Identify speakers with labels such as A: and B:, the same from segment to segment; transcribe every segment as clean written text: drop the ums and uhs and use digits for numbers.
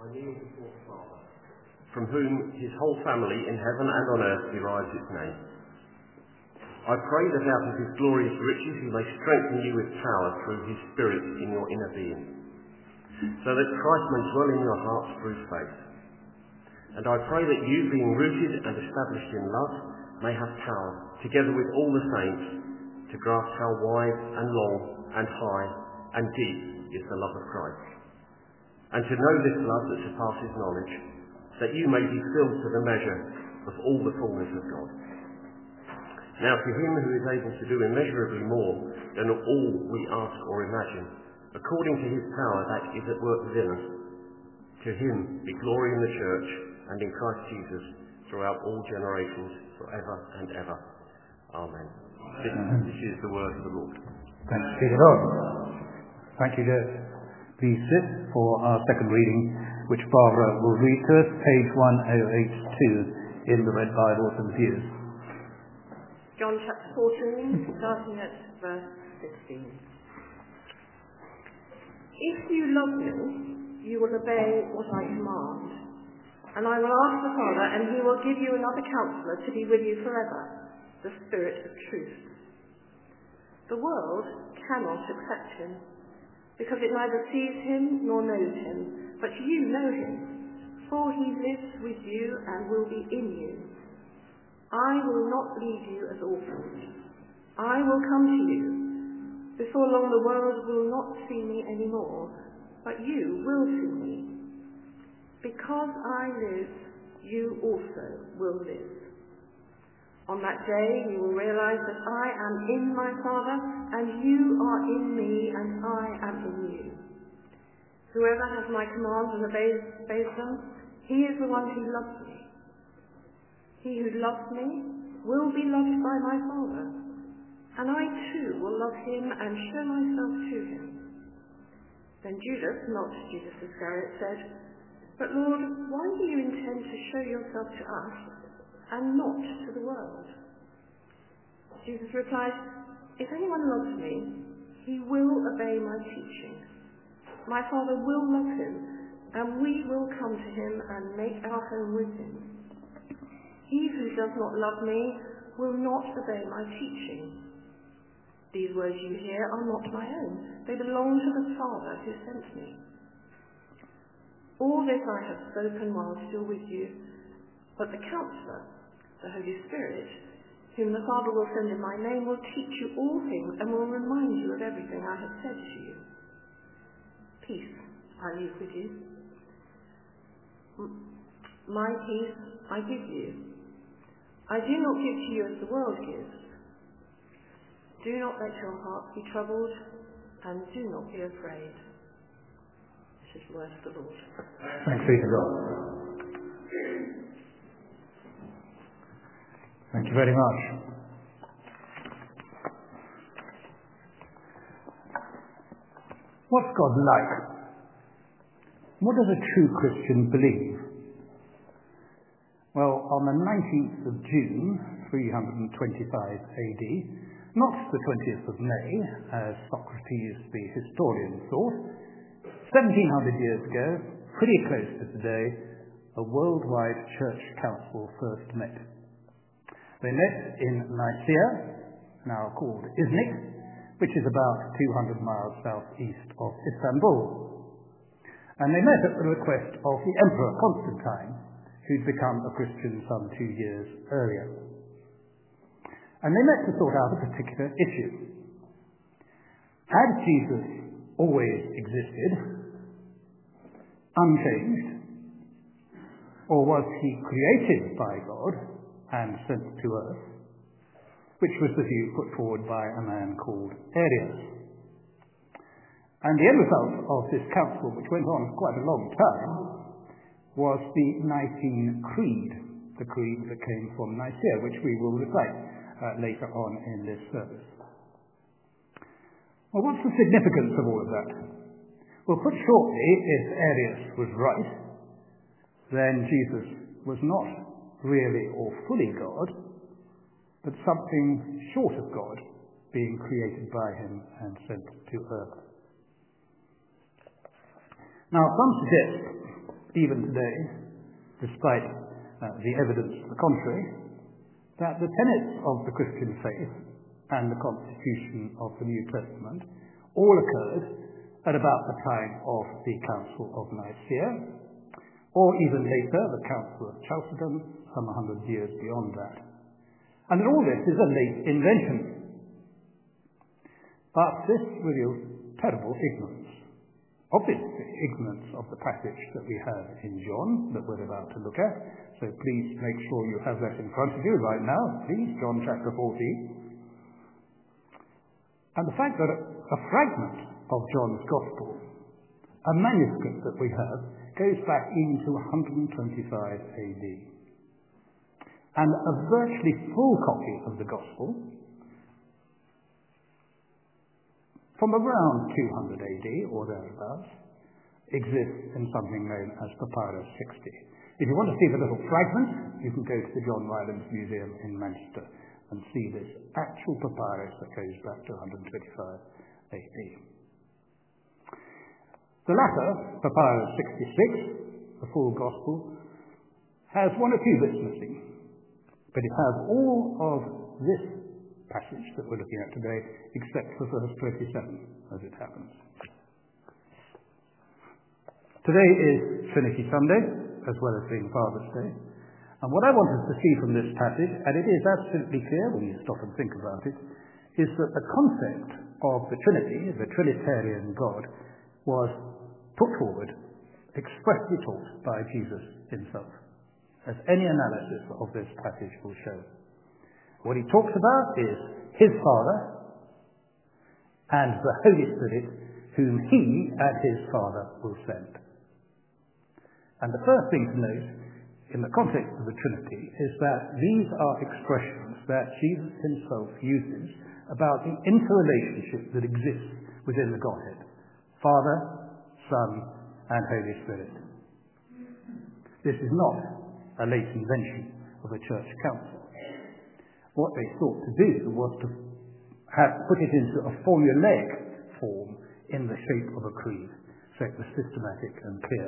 A: I kneel before the Father, from whom his whole family in heaven and on earth derives its name. I pray that out of his glorious riches he may strengthen you with power through his Spirit in your inner being, so that Christ may dwell in your hearts through faith. And I pray that you, being rooted and established in love, may have power, together with all the saints, to grasp how wide and long and high and deep is the love of Christ, and to know this love that surpasses knowledge, that you may be filled to the measure of all the fullness of God. Now to him who is able to do immeasurably more than all we ask or imagine, according to his power that is at work within us, to him be glory in the church and in Christ Jesus throughout all generations, forever and ever. Amen. This is the word of the Lord.
B: Thanks be to God. Thank you, Dirk. Please sit for our second reading, which Barbara will read to us, page 1082 in the Red Bibles and Pews.
C: John chapter 14, starting at verse 16. If you love me, you will obey what I command. And I will ask the Father, and he will give you another counselor to be with you forever, the Spirit of truth. The world cannot accept him, because it neither sees him nor knows him, but you know him, for he lives with you and will be in you. I will not leave you as orphans. I will come to you. Before long the world will not see me anymore, but you will see me. Because I live, you also will live. On that day you will realize that I am in my Father, and you are in me, and I am in you. Whoever has my commands and obeys them, he is the one who loves me. He who loves me will be loved by my Father, and I too will love him and show myself to him. Then Judas, not Judas Iscariot, said, "But Lord, why do you intend to show yourself to us and not to the world?" Jesus replied, "If anyone loves me, he will obey my teaching. My Father will love him, and we will come to him and make our home with him. He who does not love me will not obey my teaching. These words you hear are not my own. They belong to the Father who sent me. All this I have spoken while still with you, but the Counselor, the Holy Spirit, whom the Father will send in my name, will teach you all things and will remind you of everything I have said to you. Peace I leave with you. My peace I give you. I do not give to you as the world gives. Do not let your hearts be troubled, and do not be afraid." This is the word of the Lord.
B: Thanks be to God. Thank you very much. What's God like? What does a true Christian believe? Well, on the 19th of June, 325 AD, not the 20th of May, as Socrates the historian thought, 1700 years ago, pretty close to today, a worldwide church council first met. They met in Nicaea, now called Iznik, which is about 200 miles southeast of Istanbul. And they met at the request of the Emperor Constantine, who'd become a Christian some 2 years earlier. And they met to sort out a particular issue. Had Jesus always existed, unchanged, or was he created by God and sent to earth, which was the view put forward by a man called Arius. And the end result of this council, which went on quite a long time, was the Nicene Creed, the creed that came from Nicaea, which we will recite later on in this service. Well, what's the significance of all of that? Well, put shortly, if Arius was right, then Jesus was not really or fully God, but something short of God, being created by him and sent to earth. Now, some suggest even today, despite the evidence to the contrary, that the tenets of the Christian faith and the constitution of the New Testament all occurred at about the time of the Council of Nicaea, or even later, the Council of Chalcedon, some 100 years beyond that. And that all this is a late invention. But this reveals terrible ignorance. Obviously, ignorance of the passage that we have in John that we're about to look at. So please make sure you have that in front of you right now. Please, John chapter 14. And the fact that a fragment of John's Gospel, a manuscript that we have, goes back into 125 AD. And a virtually full copy of the Gospel, from around 200 AD or thereabouts, exists in something known as Papyrus 60. If you want to see the little fragment, you can go to the John Rylands Museum in Manchester and see this actual papyrus that goes back to 125 AD. The latter, Papyrus 66, the full Gospel, has one or two bits missing, but it has all of this passage that we're looking at today, except for verse 27, as it happens. Today is Trinity Sunday, as well as being Father's Day. And what I want us to see from this passage, and it is absolutely clear when you stop and think about it, is that the concept of the Trinity, the Trinitarian God, was put forward, expressly taught by Jesus himself, as any analysis of this passage will show. What he talks about is his Father and the Holy Spirit, whom he and his Father will send. And the first thing to note in the context of the Trinity is that these are expressions that Jesus himself uses about the interrelationship that exists within the Godhead: Father, Son, and Holy Spirit. This is not a late invention of a church council. What they sought to do was to put it into a formulaic form in the shape of a creed, so it was systematic and clear.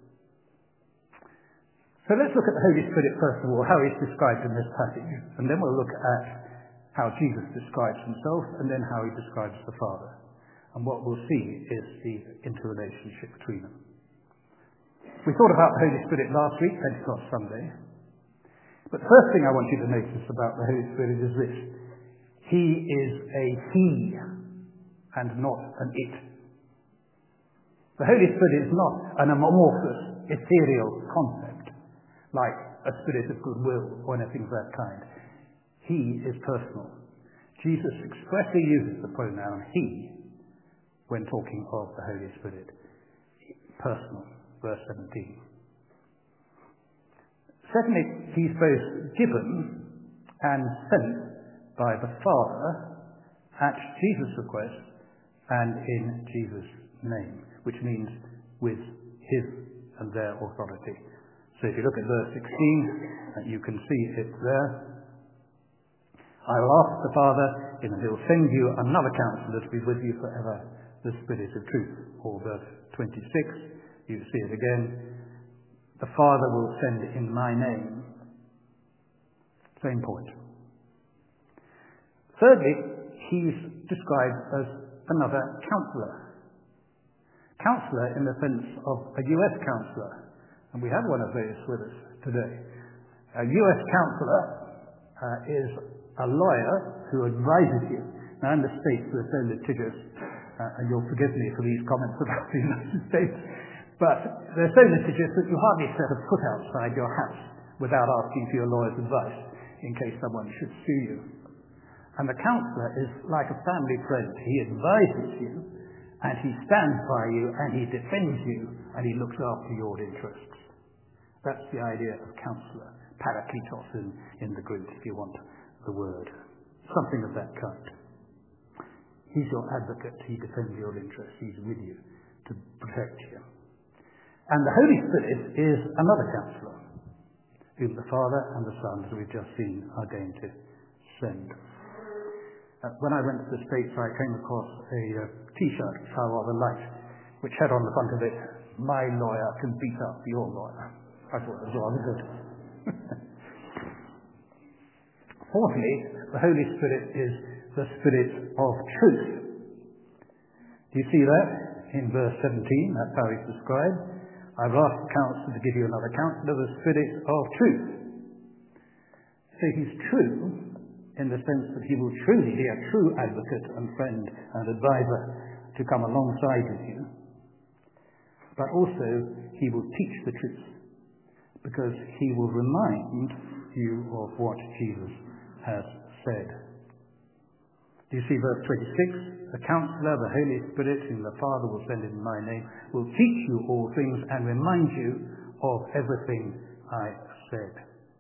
B: So let's look at the Holy Spirit first of all, how he's described in this passage, and then we'll look at how Jesus describes himself, and then how he describes the Father. And what we'll see is the interrelationship between them. We thought about the Holy Spirit last week, Pentecost Sunday. But the first thing I want you to notice about the Holy Spirit is this: he is a he and not an it. The Holy Spirit is not an amorphous, ethereal concept, like a spirit of goodwill or anything of that kind. He is personal. Jesus expressly uses the pronoun he when talking of the Holy Spirit. Personal, verse 17. Secondly, he's both given and sent by the Father at Jesus' request and in Jesus' name, which means with his and their authority. So if you look at verse 16, you can see it there. I will ask the Father, and he'll send you another counselor to be with you forever, the Spirit of truth. Or verse 26, you see it again. The Father will send in my name. Same point. Thirdly, he's described as another counselor. Counselor in the sense of a US counselor. And we have one of those with us today. A US counselor is a lawyer who advises you. Now, in the States, we're so litigious, and you'll forgive me for these comments about the United States, but they're so litigious that you hardly set a foot outside your house without asking for your lawyer's advice in case someone should sue you. And the counselor is like a family friend. He advises you, and he stands by you, and he defends you, and he looks after your interests. That's the idea of counselor. Parakletos in the Greek, if you want the word. Something of that kind. He's your advocate. He defends your interests. He's with you to protect you. And the Holy Spirit is another counselor, whom the Father and the Son, as we've just seen, are going to send. When I went to the States, I came across a T-shirt, which I rather liked, which had on the front of it, my lawyer can beat up your lawyer. I thought that was rather good. Fourthly, the Holy Spirit is the Spirit of truth. Do you see that? In verse 17, that's how he's described. I've asked the counsellor to give you another counsellor, the Spirit of truth. So he's true in the sense that he will truly be a true advocate and friend and advisor to come alongside with you. But also he will teach the truth, because he will remind you of what Jesus has said. Do you see verse 26? The Counselor, the Holy Spirit, whom the Father will send in my name, will teach you all things and remind you of everything I said.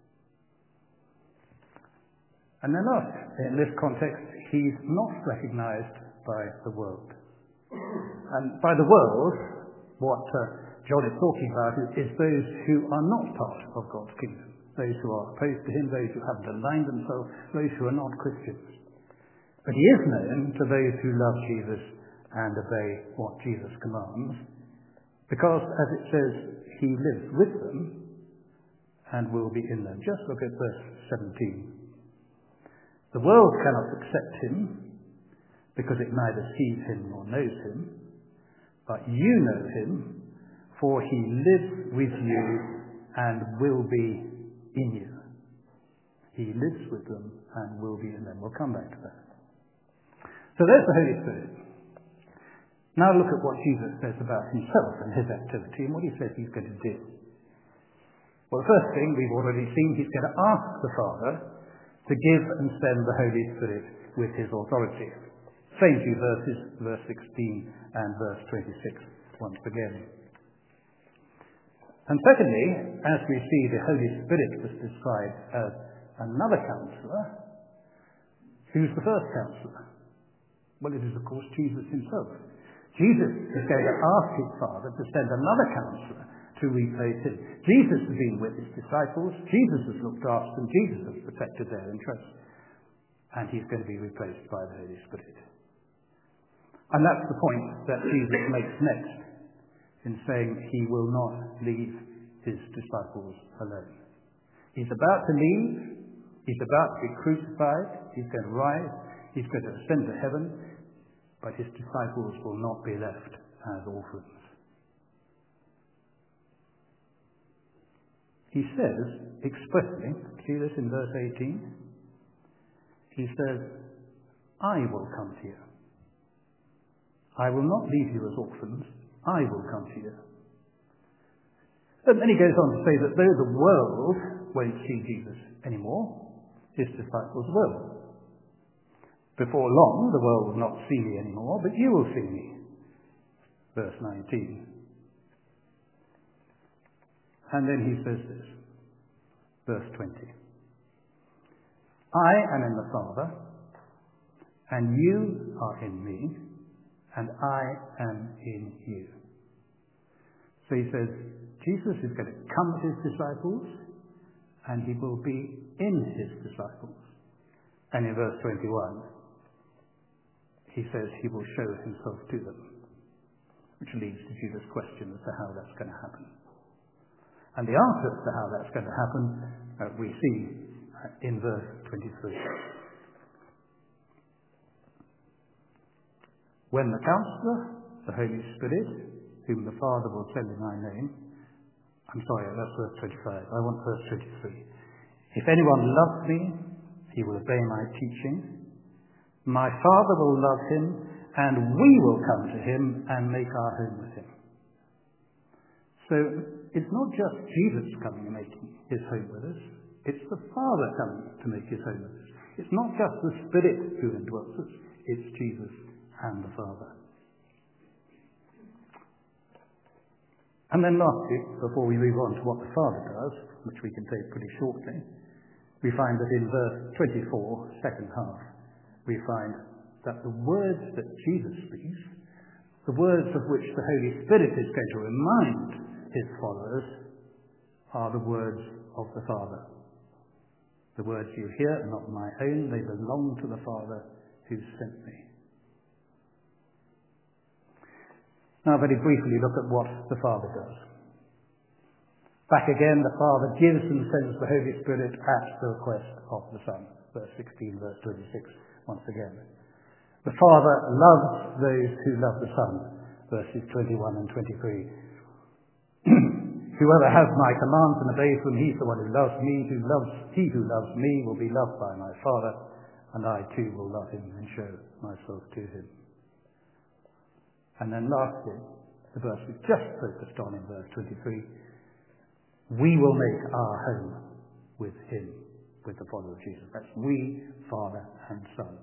B: And then last, in this context, he's not recognized by the world. And by the world, what John is talking about is those who are not part of God's kingdom, those who are opposed to him, those who haven't aligned themselves, those who are not Christians. But he is known to those who love Jesus and obey what Jesus commands, because, as it says, he lives with them and will be in them. Just look at verse 17. The world cannot accept him, because it neither sees him nor knows him, but you know him, for he lives with you and will be in you. He lives with them and will be in them. We'll come back to that. So there's the Holy Spirit. Now look at what Jesus says about himself and his activity and what he says he's going to do. Well, the first thing we've already seen, he's going to ask the Father to give and send the Holy Spirit with his authority. Same two verses, verse 16 and verse 26, once again. And secondly, as we see the Holy Spirit was described as another counsellor, who's the first counsellor? Well, it is, of course, Jesus himself. Jesus is going to ask his Father to send another counsellor to replace him. Jesus has been with his disciples. Jesus has looked after them. Jesus has protected their interests. And he's going to be replaced by the Holy Spirit. And that's the point that Jesus makes next in saying he will not leave his disciples alone. He's about to leave. He's about to be crucified. He's going to rise. He's going to ascend to heaven. But his disciples will not be left as orphans. He says expressly, see this in verse 18? He says, I will come to you. I will not leave you as orphans. I will come to you. And then he goes on to say that though the world won't see Jesus anymore, his disciples will. Before long, the world will not see me anymore, but you will see me. Verse 19. And then he says this, verse 20. I am in the Father, and you are in me, and I am in you. So he says, Jesus is going to come to his disciples, and he will be in his disciples. And in verse 21, he says he will show himself to them, which leads to Judas' question as to how that's going to happen. And the answer to how that's going to happen, we see in verse 23. When the Counselor, the Holy Spirit, whom the Father will send in my name, that's verse 25. I want verse 23. If anyone loves me, he will obey my teaching. My Father will love him, and we will come to him and make our home with him. So it's not just Jesus coming and making his home with us. It's the Father coming to make his home with us. It's not just the Spirit who indwells us. It's Jesus and the Father. And then lastly, before we move on to what the Father does, which we can take pretty shortly, we find that in verse 24, second half, we find that the words that Jesus speaks, the words of which the Holy Spirit is going to remind his followers, are the words of the Father. The words you hear are not my own, they belong to the Father who sent me. Now very briefly look at what the Father does. Back again, the Father gives and sends the Holy Spirit at the request of the Son. Verse 16, verse 26, once again. The Father loves those who love the Son. Verses 21 and 23. Whoever has my commands and obeys them, he's the one who loves me. He who loves me will be loved by my Father, and I too will love him and show myself to him. And then lastly, the verse we just focused on in verse 23, we will make our home with him, with the Father of Jesus. That's we, Father and Son.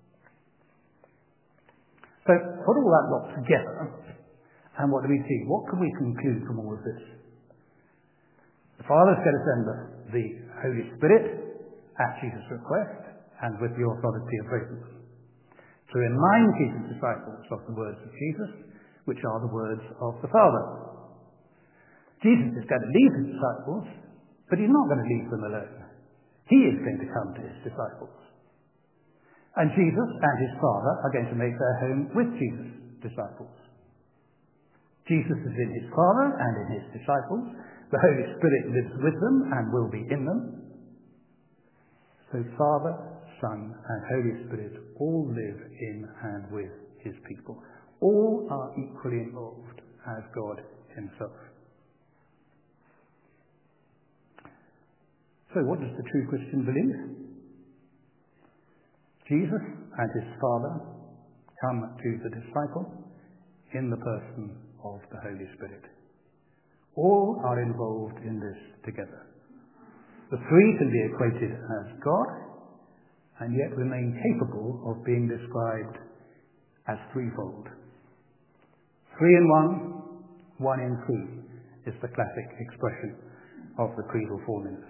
B: So put all that lot together, and what do we see? What can we conclude from all of this? The Father's going to send the Holy Spirit at Jesus' request and with the authority of both of them to remind Jesus' disciples of the words of Jesus, which are the words of the Father. Jesus is going to leave his disciples, but he's not going to leave them alone. He is going to come to his disciples. And Jesus and his Father are going to make their home with Jesus' disciples. Jesus is in his Father and in his disciples. The Holy Spirit lives with them and will be in them. So Father, Son, and Holy Spirit all live in and with his people. All are equally involved as God himself. So what does the true Christian believe? Jesus and his Father come to the disciple in the person of the Holy Spirit. All are involved in this together. The three can be equated as God, and yet remain capable of being described as threefold. 3 in 1, 1 in 3 is the classic expression of the creedal formulas.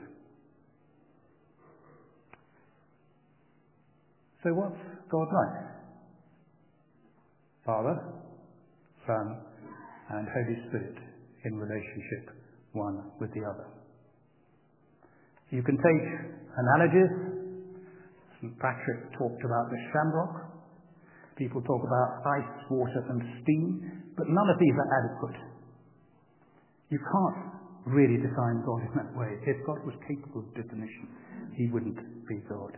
B: So what's God like? Father, Son, and Holy Spirit in relationship one with the other. You can take analogies. St. Patrick talked about the shamrock. People talk about ice, water, and steam, but none of these are adequate. You can't really define God in that way. If God was capable of definition, he wouldn't be God.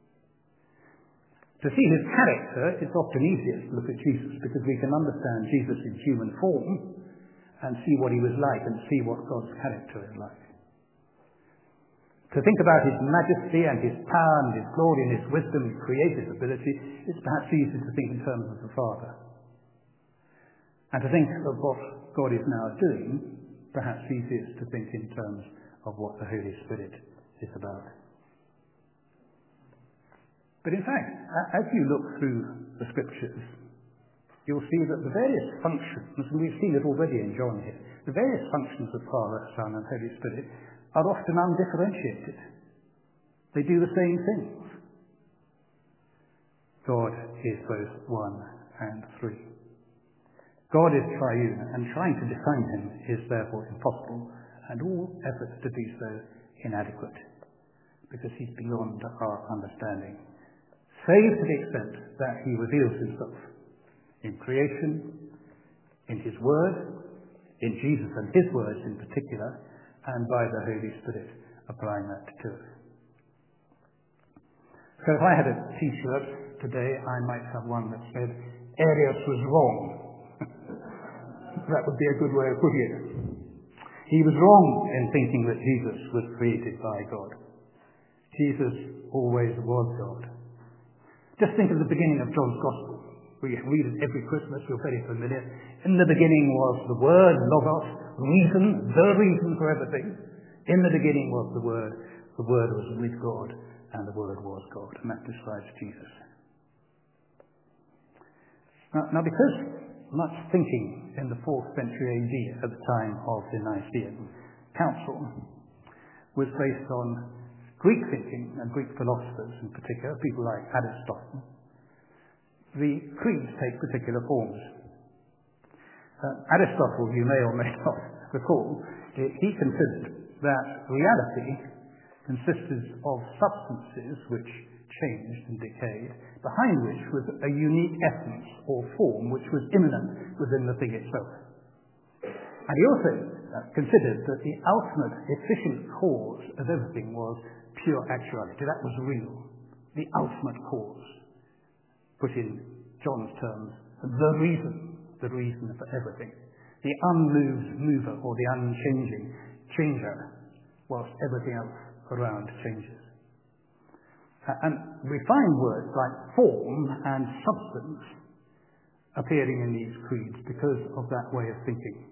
B: To see his character, it's often easiest to look at Jesus, because we can understand Jesus in human form and see what he was like and see what God's character is like. To think about his majesty and his power and his glory and his wisdom and creative ability, it's perhaps easier to think in terms of the Father. And to think of what God is now doing, perhaps easiest to think in terms of what the Holy Spirit is about. But in fact, as you look through the Scriptures, you'll see that the various functions, and we've seen it already in John here, the various functions of Father, Son, and Holy Spirit are often undifferentiated. They do the same things. God is both one and three. God is triune, and trying to define him is therefore impossible, and all efforts to do so inadequate, because he's beyond our understanding, save to the extent that he reveals himself in creation, in his word, in Jesus and his words in particular, and by the Holy Spirit applying that to us. So if I had a t-shirt today, I might have one that said, Arius was wrong. That would be a good way of putting it. He was wrong in thinking that Jesus was created by God. Jesus always was God. Just think of the beginning of John's Gospel. We read it every Christmas, you're very familiar. In the beginning was the Word, Logos, reason, the reason for everything. In the beginning was the Word was with God, and the Word was God. And that describes Jesus. Now because much thinking in the 4th century AD at the time of the Nicene Council was based on Greek thinking and Greek philosophers in particular, people like Aristotle, the creeds take particular forms. Aristotle, you may or may not recall, he considered that reality consisted of substances which changed and decayed, behind which was a unique essence or form which was immanent within the thing itself. And he also considered that the ultimate efficient cause of everything was pure actuality. That was real. The ultimate cause. Put in John's terms, the reason for everything. The unmoved mover or the unchanging changer, whilst everything else around changes. And we find words like form and substance appearing in these creeds because of that way of thinking.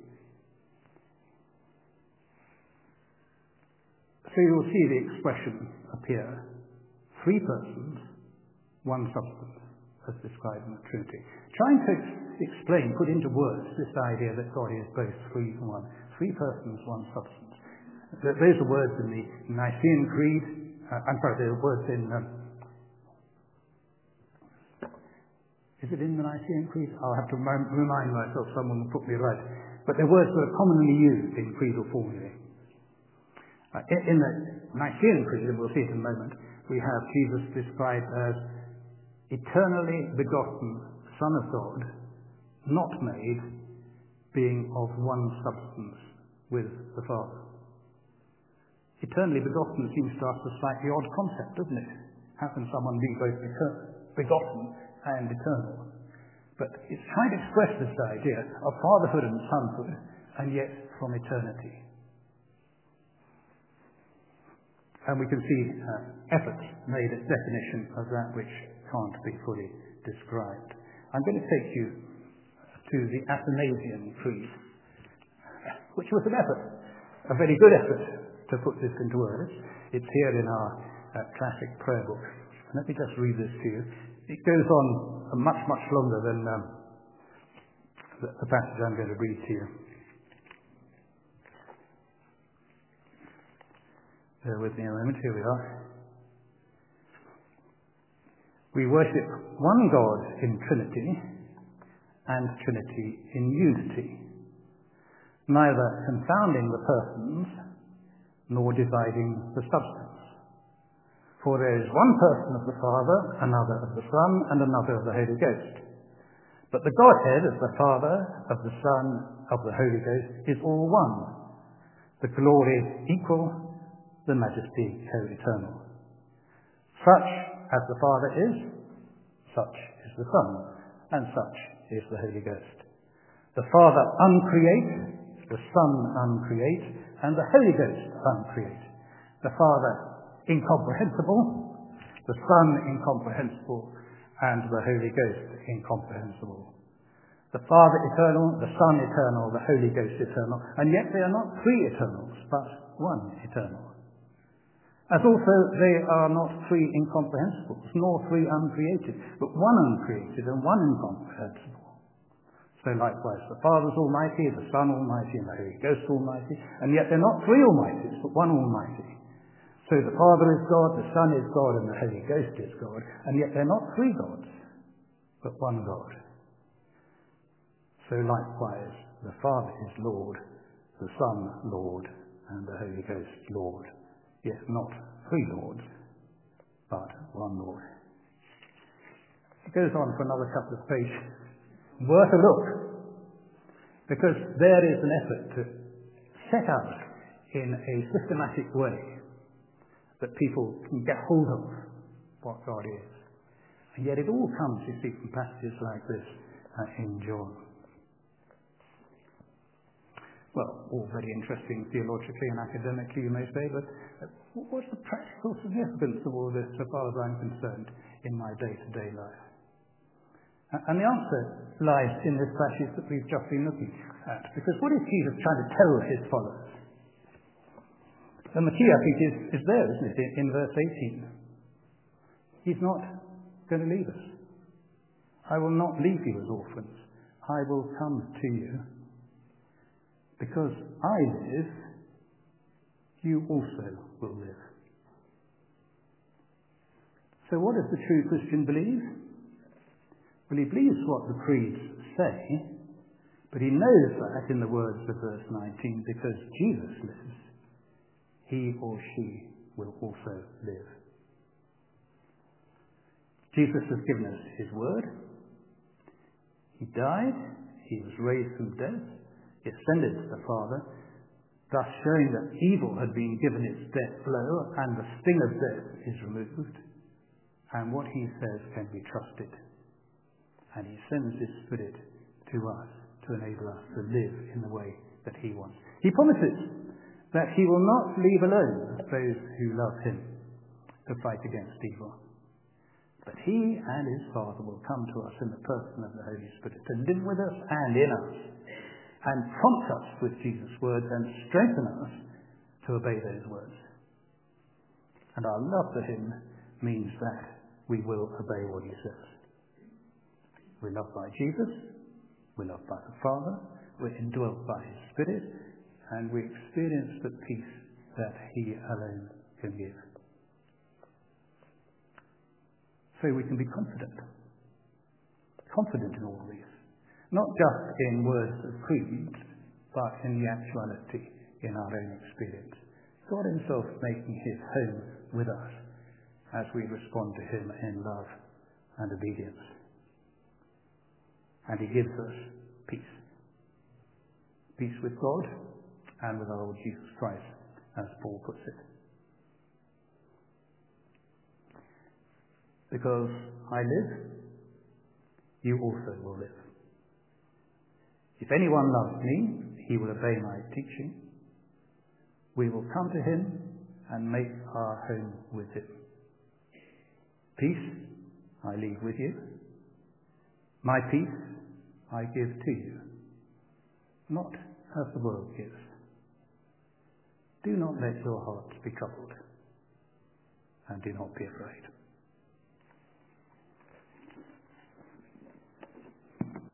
B: So you'll see the expression appear, 3 persons, 1 substance, as described in the Trinity. Trying to explain, put into words, this idea that God is both 3 and 1. 3 persons, 1 substance. Those are words in the Nicene Creed. There are words in... is it in the Nicene Creed? I'll have to remind myself, someone will put me right. But they're words that are commonly used in creedal formulae. In the Nicene Creed, and we'll see it in a moment, we have Jesus described as eternally begotten Son of God, not made, being of 1 substance with the Father. Eternally begotten seems to us a slightly odd concept, doesn't it? How can someone be both begotten and eternal? But it's trying to express this idea of fatherhood and sonhood, and yet from eternity. And we can see efforts made at definition of that which can't be fully described. I'm going to take you to the Athanasian Creed, which was an effort, a very good effort, to put this into words. It's here in our classic prayer book. Let me just read this to you. It goes on much, much longer than the passage I'm going to read to you. Bear with me a moment. Here we are. We worship one God in Trinity and Trinity in unity, neither confounding the persons nor dividing the substance. For there is one person of the Father, another of the Son, and another of the Holy Ghost. But the Godhead of the Father, of the Son, of the Holy Ghost is all one, the glory equal, the majesty co-eternal. Such as the Father is, such is the Son, and such is the Holy Ghost. The Father uncreate, the Son uncreate, and the Holy Ghost uncreate. The Father incomprehensible, the Son incomprehensible, and the Holy Ghost incomprehensible. The Father eternal, the Son eternal, the Holy Ghost eternal, and yet they are not 3 eternals, but 1 eternal. As also they are not 3 incomprehensibles, nor 3 uncreated, but 1 uncreated and 1 incomprehensible. So likewise, the Father is almighty, the Son almighty, and the Holy Ghost almighty, and yet they're not 3 almighties, but 1 almighty. So the Father is God, the Son is God, and the Holy Ghost is God, and yet they're not 3 gods, but 1 God. So likewise, the Father is Lord, the Son Lord, and the Holy Ghost Lord. Yes, not 3 lords, but 1 Lord. It goes on for another couple of pages. Worth a look, because there is an effort to set out in a systematic way that people can get hold of what God is. And yet it all comes, you see, from passages like this in John. Well, all very interesting theologically and academically, you may say, but what's the practical significance of all this, so far as I'm concerned, in my day-to-day life? And the answer lies in this passage that we've just been looking at. Because what is Jesus trying to tell his followers? And the key, I think, is there, isn't it, in verse 18. He's not going to leave us. I will not leave you as orphans. I will come to you. Because I live, you also will live. So what does the true Christian believe? Well, he believes what the creeds say, but he knows that, in the words of verse 19, because Jesus lives, he or she will also live. Jesus has given us his word. He died. He was raised from death. He ascended to the Father, thus showing that evil had been given its death blow and the sting of death is removed. And what he says can be trusted. And he sends his Spirit to us to enable us to live in the way that he wants. He promises that he will not leave alone those who love him to fight against evil. But he and his Father will come to us in the person of the Holy Spirit to live with us and in us and prompt us with Jesus' words and strengthen us to obey those words. And our love for him means that we will obey what he says. We're loved by Jesus, we're loved by the Father, we're indwelt by his Spirit, and we experience the peace that he alone can give. So we can be confident in all this, not just in words of creed, but in the actuality in our own experience. God himself making his home with us as we respond to him in love and obedience. And he gives us peace. Peace with God and with our Lord Jesus Christ, as Paul puts it. Because I live, you also will live. If anyone loves me, he will obey my teaching. We will come to him and make our home with him. Peace I leave with you. My peace I give to you, not as the world gives. Do not let your hearts be troubled, and do not be afraid.